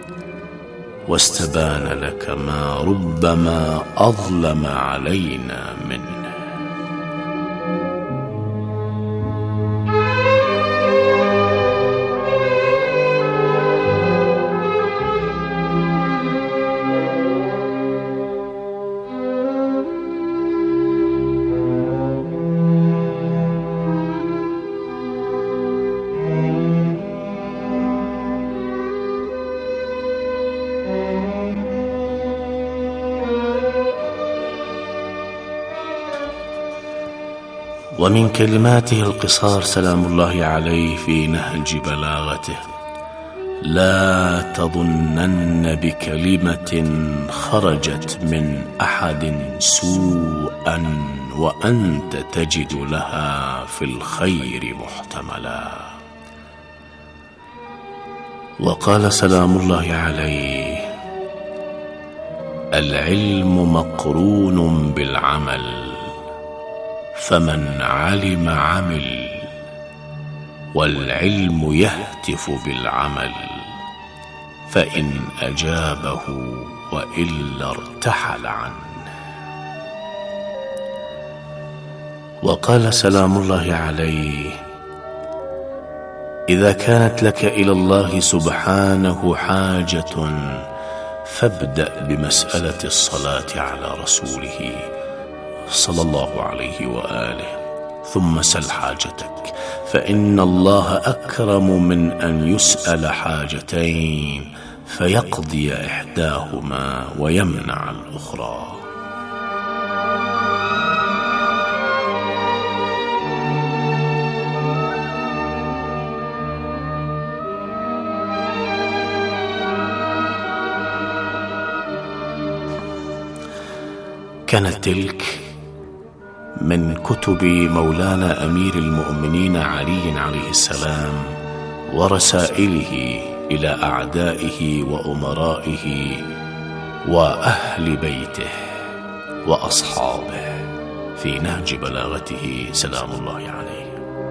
M: واستبان لك ما ربما أظلم علينا منه ومن كلماته القصار سلام الله عليه في نهج بلاغته لا تظنن بكلمة خرجت من أحد سوءا وأنت تجد لها في الخير محتملا. وقال سلام الله عليه العلم مقرون بالعمل فمن علم عمل والعلم يهتف بالعمل فإن أجابه وإلا ارتحل عنه. وقال سلام الله عليه إذا كانت لك إلى الله سبحانه حاجة فابدأ بمسألة الصلاة على رسوله صلى الله عليه وآله ثم سل حاجتك فإن الله أكرم من أن يسأل حاجتين فيقضي إحداهما ويمنع الأخرى. كانت تلك من كتب مولانا أمير المؤمنين علي عليه السلام ورسائله إلى أعدائه وأمرائه وأهل بيته وأصحابه في نهج بلاغته سلام الله عليه.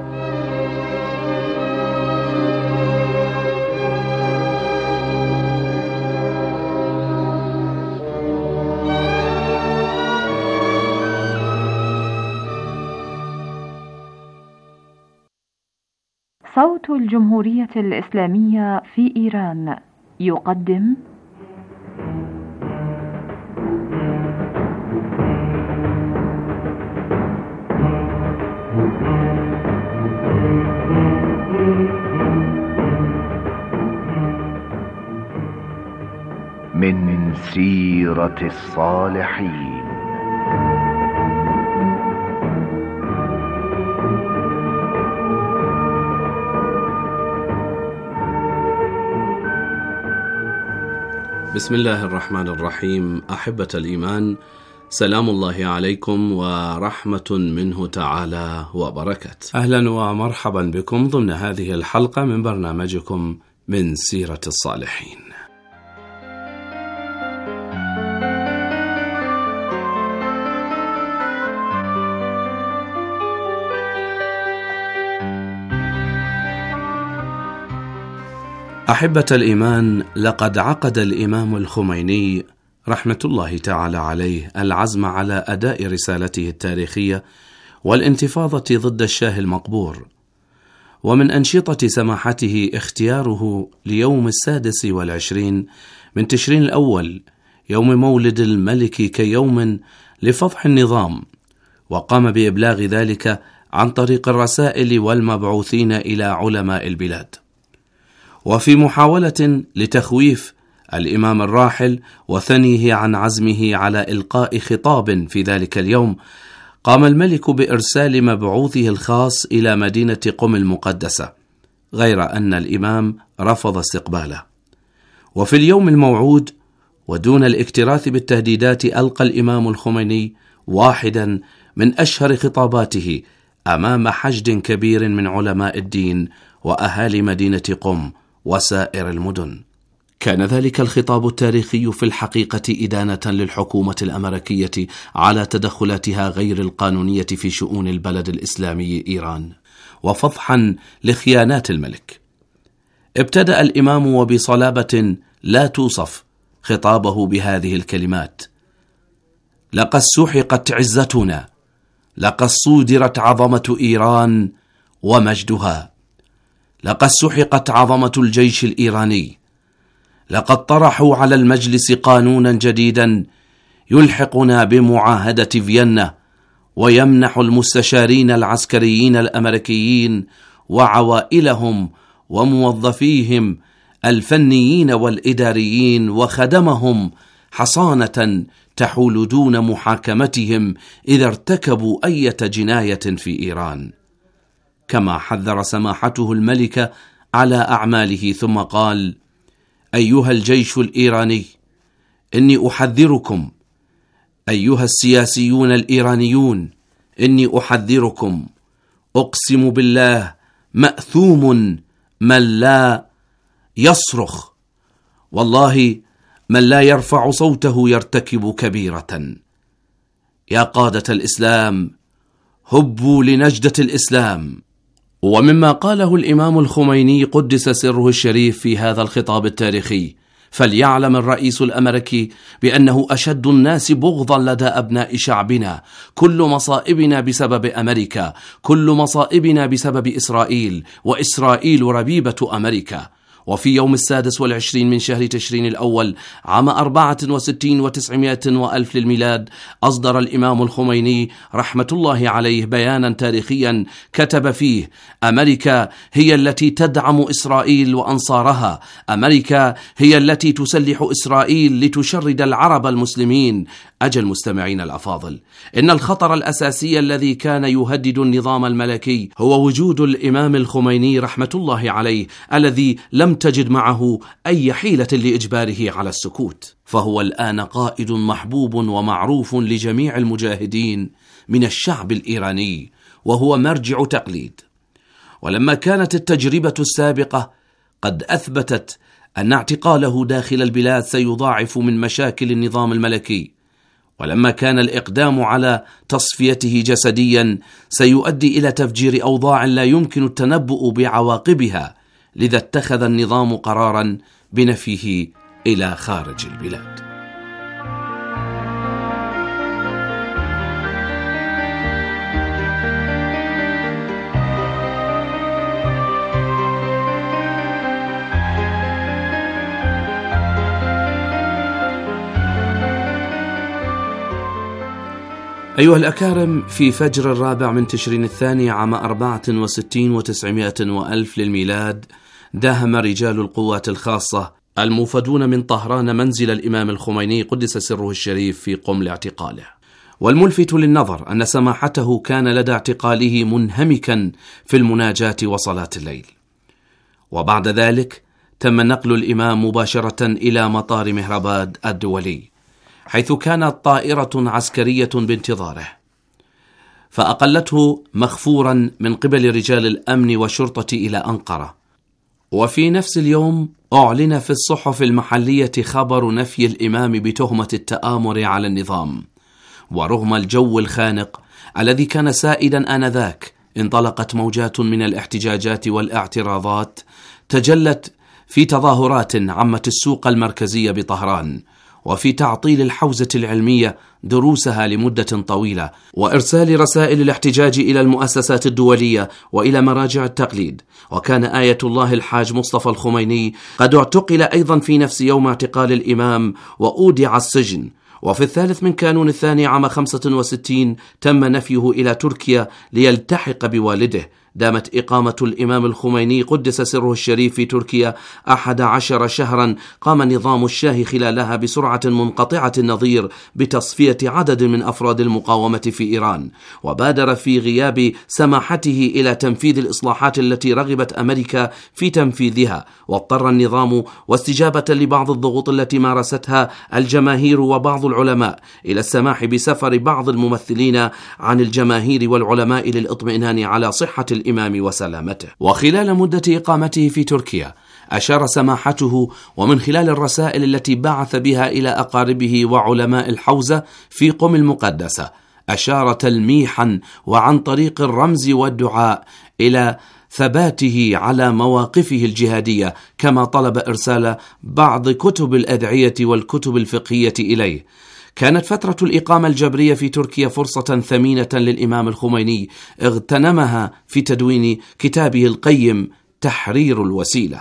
G: صوت الجمهورية الإسلامية في إيران يقدم
N: من سيرة الصالحين.
H: بسم الله الرحمن الرحيم. أحبة الإيمان، سلام الله عليكم ورحمة منه تعالى وبركاته. أهلا ومرحبا بكم ضمن هذه الحلقة من برنامجكم من سيرة الصالحين. أحبة الإيمان، لقد عقد الإمام الخميني رحمة الله تعالى عليه العزم على أداء رسالته التاريخية والانتفاضة ضد الشاه المقبور، ومن أنشطة سماحته اختياره ليوم السادس والعشرين من تشرين الأول يوم مولد الملك كيوم لفضح النظام، وقام بإبلاغ ذلك عن طريق الرسائل والمبعوثين إلى علماء البلاد. وفي محاولة لتخويف الإمام الراحل وثنيه عن عزمه على إلقاء خطاب في ذلك اليوم، قام الملك بإرسال مبعوثه الخاص إلى مدينة قم المقدسة، غير أن الإمام رفض استقباله. وفي اليوم الموعود ودون الاكتراث بالتهديدات، ألقى الإمام الخميني واحدا من أشهر خطاباته أمام حشد كبير من علماء الدين وأهالي مدينة قم وسائر المدن. كان ذلك الخطاب التاريخي في الحقيقة إدانة للحكومة الأمريكية على تدخلاتها غير القانونية في شؤون البلد الإسلامي إيران، وفضحا لخيانات الملك. ابتدأ الإمام وبصلابة لا توصف خطابه بهذه الكلمات: لقد سحقت عزتنا، لقد صودرت عظمة إيران ومجدها، لقد سحقت عظمة الجيش الإيراني، لقد طرحوا على المجلس قانونا جديدا يلحقنا بمعاهدة فيينا، ويمنح المستشارين العسكريين الأمريكيين وعوائلهم وموظفيهم الفنيين والإداريين وخدمهم حصانة تحول دون محاكمتهم إذا ارتكبوا أي جناية في إيران. كما حذر سماحته الملك على أعماله، ثم قال: أيها الجيش الإيراني، إني أحذركم، أيها السياسيون الإيرانيون، إني أحذركم، أقسم بالله مأثوم من لا يصرخ، والله من لا يرفع صوته يرتكب كبيرة. يا قادة الإسلام، هبوا لنجدة الإسلام. ومما قاله الإمام الخميني قدس سره الشريف في هذا الخطاب التاريخي: فليعلم الرئيس الأمريكي بأنه أشد الناس بغضا لدى أبناء شعبنا، كل مصائبنا بسبب أمريكا، كل مصائبنا بسبب إسرائيل، وإسرائيل ربيبة أمريكا. وفي يوم السادس والعشرين من شهر تشرين الأول عام أربعة وستين وتسعمائة وألف للميلاد، أصدر الإمام الخميني رحمة الله عليه بيانا تاريخيا كتب فيه: أمريكا هي التي تدعم إسرائيل وأنصارها، أمريكا هي التي تسلح إسرائيل لتشرد العرب المسلمين. أجل مستمعين الأفاضل، إن الخطر الأساسي الذي كان يهدد النظام الملكي هو وجود الإمام الخميني رحمة الله عليه، الذي لم تجد معه أي حيلة لإجباره على السكوت، فهو الآن قائد محبوب ومعروف لجميع المجاهدين من الشعب الإيراني، وهو مرجع تقليد. ولما كانت التجربة السابقة قد أثبتت أن اعتقاله داخل البلاد سيضاعف من مشاكل النظام الملكي، ولما كان الإقدام على تصفيته جسديا سيؤدي إلى تفجير أوضاع لا يمكن التنبؤ بعواقبها، لذا اتخذ النظام قرارا بنفيه إلى خارج البلاد. أيها الأكارم، في فجر الرابع من تشرين الثاني عام أربعة وستين وتسعمائة وألف للميلاد، داهم رجال القوات الخاصة الموفدون من طهران منزل الإمام الخميني قدس سره الشريف في قم لاعتقاله. والملفت للنظر أن سماحته كان لدى اعتقاله منهمكا في المناجاة وصلاة الليل، وبعد ذلك تم نقل الإمام مباشرة إلى مطار مهرباد الدولي، حيث كانت طائرة عسكرية بانتظاره، فأقلته مخفورا من قبل رجال الأمن والشرطة إلى أنقرة. وفي نفس اليوم أعلن في الصحف المحلية خبر نفي الإمام بتهمة التآمر على النظام. ورغم الجو الخانق الذي كان سائدا آنذاك، انطلقت موجات من الاحتجاجات والاعتراضات تجلت في تظاهرات عمت السوق المركزية بطهران، وفي تعطيل الحوزة العلمية دروسها لمدة طويلة، وإرسال رسائل الاحتجاج إلى المؤسسات الدولية وإلى مراجع التقليد. وكان آية الله الحاج مصطفى الخميني قد اعتقل أيضا في نفس يوم اعتقال الإمام وأودع السجن. وفي الثالث من كانون الثاني عام خمسة وستين تم نفيه إلى تركيا ليلتحق بوالده. دامت إقامة الإمام الخميني قدس سره الشريف في تركيا أحد عشر شهرا. قام نظام الشاه خلالها بسرعة منقطعة النظير بتصفية عدد من أفراد المقاومة في إيران، وبادر في غياب سماحته إلى تنفيذ الإصلاحات التي رغبت أمريكا في تنفيذها. واضطر النظام واستجابة لبعض الضغوط التي مارستها الجماهير وبعض العلماء إلى السماح بسفر بعض الممثلين عن الجماهير والعلماء للإطمئنان على صحة الإمام وسلامته. وخلال مدة إقامته في تركيا أشار سماحته ومن خلال الرسائل التي بعث بها إلى أقاربه وعلماء الحوزة في قم المقدسة، أشار تلميحا وعن طريق الرمز والدعاء إلى ثباته على مواقفه الجهادية، كما طلب إرسال بعض كتب الأدعية والكتب الفقهية إليه. كانت فترة الإقامة الجبرية في تركيا فرصة ثمينة للإمام الخميني اغتنمها في تدوين كتابه القيم تحرير الوسيلة،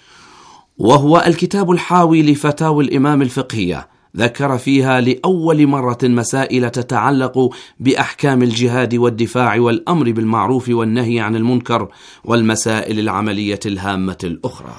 H: وهو الكتاب الحاوي لفتاوى الإمام الفقهية. ذكر فيها لأول مرة مسائل تتعلق بأحكام الجهاد والدفاع والأمر بالمعروف والنهي عن المنكر والمسائل العملية الهامة الأخرى.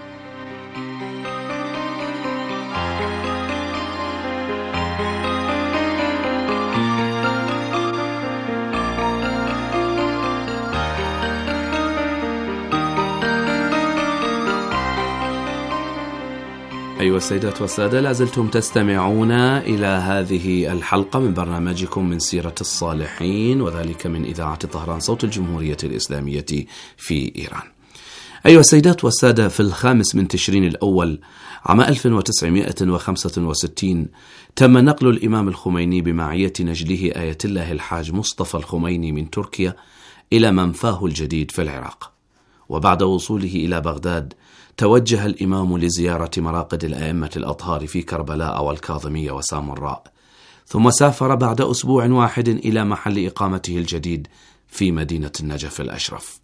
H: أيها السيدات والسادة، لازلتم تستمعون إلى هذه الحلقة من برنامجكم من سيرة الصالحين، وذلك من إذاعة طهران صوت الجمهورية الإسلامية في إيران. أيها السيدات والسادة، في الخامس من تشرين الأول عام ألف وتسعمائة وخمسة وستين تم نقل الإمام الخميني بمعية نجله آية الله الحاج مصطفى الخميني من تركيا إلى منفاه الجديد في العراق. وبعد وصوله إلى بغداد توجه الإمام لزيارة مراقد الأئمة الأطهار في كربلاء والكاظمية وسامراء، ثم سافر بعد أسبوع واحد إلى محل إقامته الجديد في مدينة النجف الأشرف.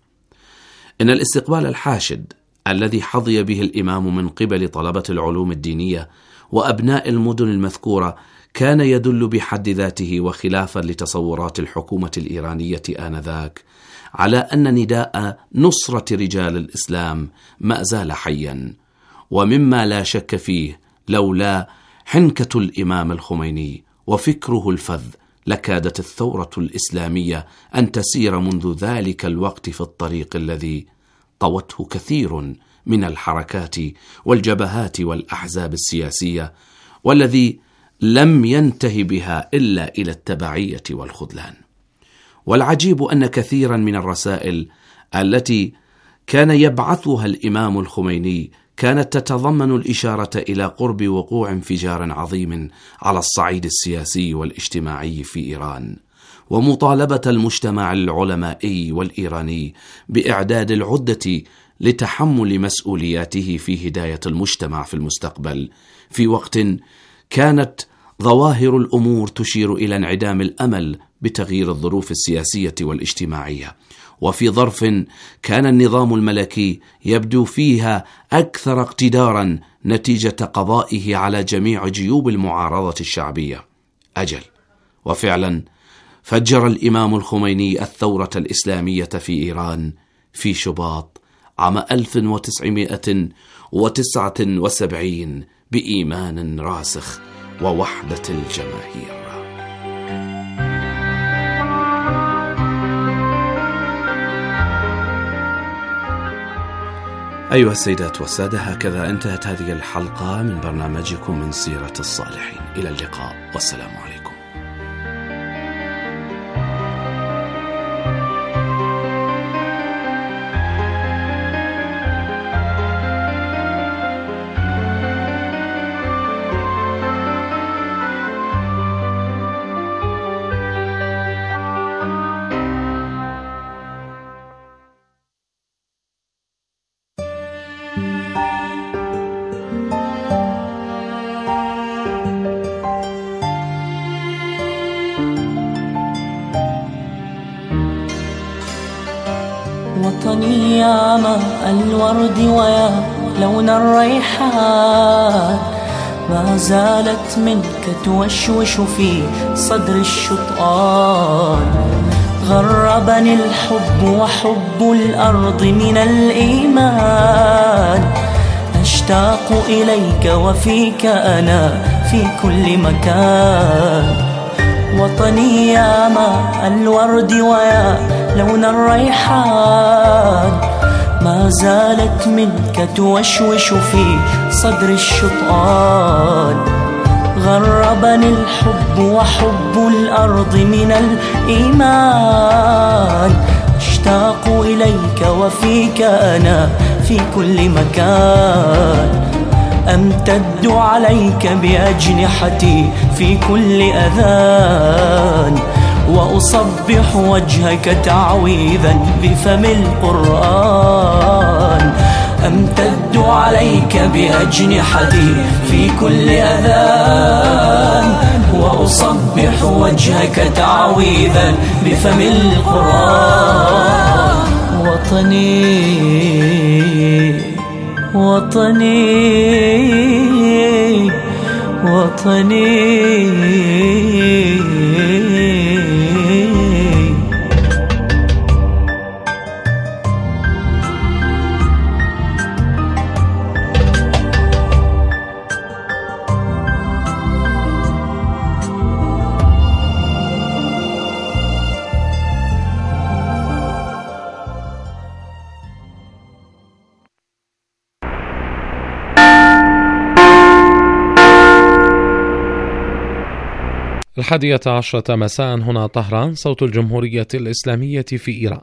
H: إن الاستقبال الحاشد الذي حظي به الإمام من قبل طلبة العلوم الدينية وأبناء المدن المذكورة كان يدل بحد ذاته وخلافا لتصورات الحكومة الإيرانية آنذاك على أن نداء نصرة رجال الإسلام ما زال حيا، ومما لا شك فيه لولا حنكة الإمام الخميني وفكره الفذ لكادت الثورة الإسلامية أن تسير منذ ذلك الوقت في الطريق الذي طوته كثير من الحركات والجبهات والأحزاب السياسية، والذي لم ينتهي بها إلا إلى التبعية والخذلان. والعجيب أن كثيرا من الرسائل التي كان يبعثها الإمام الخميني كانت تتضمن الإشارة إلى قرب وقوع انفجار عظيم على الصعيد السياسي والاجتماعي في إيران، ومطالبة المجتمع العلمائي والإيراني بإعداد العدة لتحمل مسؤولياته في هداية المجتمع في المستقبل، في وقت كانت ظواهر الأمور تشير إلى انعدام الأمل بتغيير الظروف السياسية والاجتماعية، وفي ظرف كان النظام الملكي يبدو فيها أكثر اقتدارا نتيجة قضائه على جميع جيوب المعارضة الشعبية. أجل، وفعلا فجر الإمام الخميني الثورة الإسلامية في إيران في شباط عام ألف وتسعمائة وتسعة وسبعين بإيمان راسخ ووحدة الجماهير. أيها السيدات والسادة، هكذا انتهت هذه الحلقة من برنامجكم من سيرة الصالحين. إلى اللقاء والسلام عليكم.
E: وطني يا ماء الورد ويا لون الريحان، ما زالت منك توشوش في صدر الشطآن. غربني الحب وحب الأرض من الإيمان، أشتاق إليك وفيك أنا في كل مكان. وطني يا ماء الورد ويا لون الريحان، ما زالت منك توشوش في صدر الشطآن. غربني الحب وحب الأرض من الإيمان، اشتاق إليك وفيك أنا في كل مكان. أمتد عليك بأجنحتي في كل أذان، وأصبح وجهك تعويذا بفم القرآن. أمتد عليك بأجنحتي في كل أذان، وأصبح وجهك تعويذا بفم القرآن. وطني وطني وطني
A: الحادية عشرة مساء هنا طهران، صوت الجمهورية الإسلامية في إيران.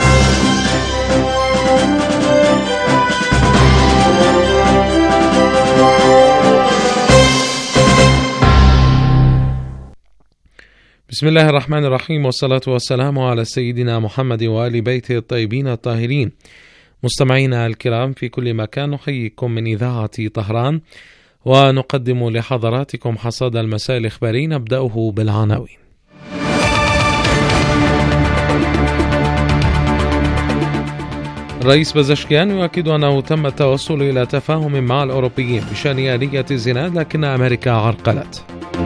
A: بسم الله الرحمن الرحيم، والصلاة والسلام على سيدنا محمد وآل بيته الطيبين الطاهرين. مستمعينا الكرام في كل مكان، نحييكم من إذاعة طهران ونقدم لحضراتكم حصاد المساء الإخباري، نبدأه بالعناوين. الرئيس بزشكيان يؤكد أنه تم التوصل إلى تفاهم مع الأوروبيين بشأن آلية الزناد، لكن أمريكا عرقلت.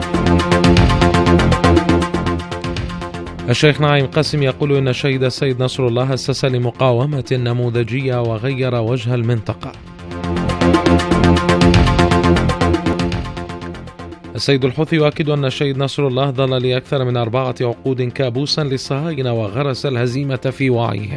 A: الشيخ نعيم قاسم يقول إن الشهيد السيد نصر الله أسس لمقاومة نموذجية وغير وجه المنطقة. السيد الحوثي يؤكد أن الشهيد نصر الله ظل لأكثر من أربعة عقود كابوسا للصهاينة وغرس الهزيمة في وعيهم.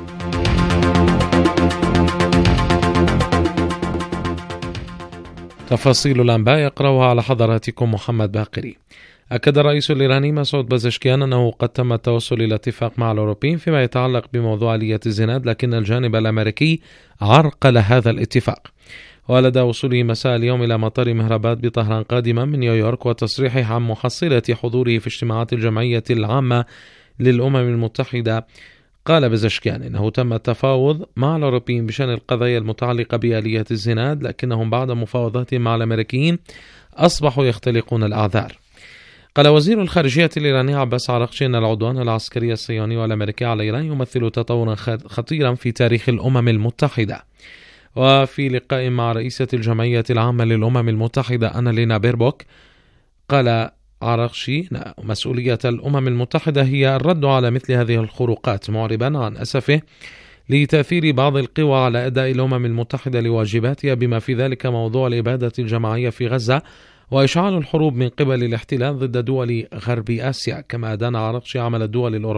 A: تفاصيل الأنباء يقرأها على حضراتكم محمد باقري. أكد الرئيس الإيراني مسعود بزشكيان أنه قد تم التوصل إلى اتفاق مع الأوروبيين فيما يتعلق بموضوع آلية الزناد، لكن الجانب الأمريكي عرقل هذا الاتفاق. ولدى وصوله مساء اليوم إلى مطار مهرباد بطهران قادما من نيويورك وتصريحه عن محصلة حضوره في اجتماعات الجمعية العامة للأمم المتحدة، قال بزشكيان إنه تم التفاوض مع الأوروبيين بشأن القضايا المتعلقة بآلية الزناد، لكنهم بعد مفاوضاتهم مع الأمريكيين أصبحوا يختلقون الأعذار. قال وزير الخارجية الإيراني عباس عراقچي أن العدوان العسكري الصهيوني والأمريكي على إيران يمثل تطورا خطيرا في تاريخ الأمم المتحدة. وفي لقاء مع رئيسة الجمعية العامة للأمم المتحدة أنالينا بيربوك، قال عراقچي أن مسؤولية الأمم المتحدة هي الرد على مثل هذه الخروقات، معربا عن أسفه لتأثير بعض القوى على أداء الأمم المتحدة لواجباتها، بما في ذلك موضوع الإبادة الجماعية في غزة وإشعال الحروب من قبل الاحتلال ضد دول غرب آسيا. كما أدان عراقچي عمل الدول الأوروبية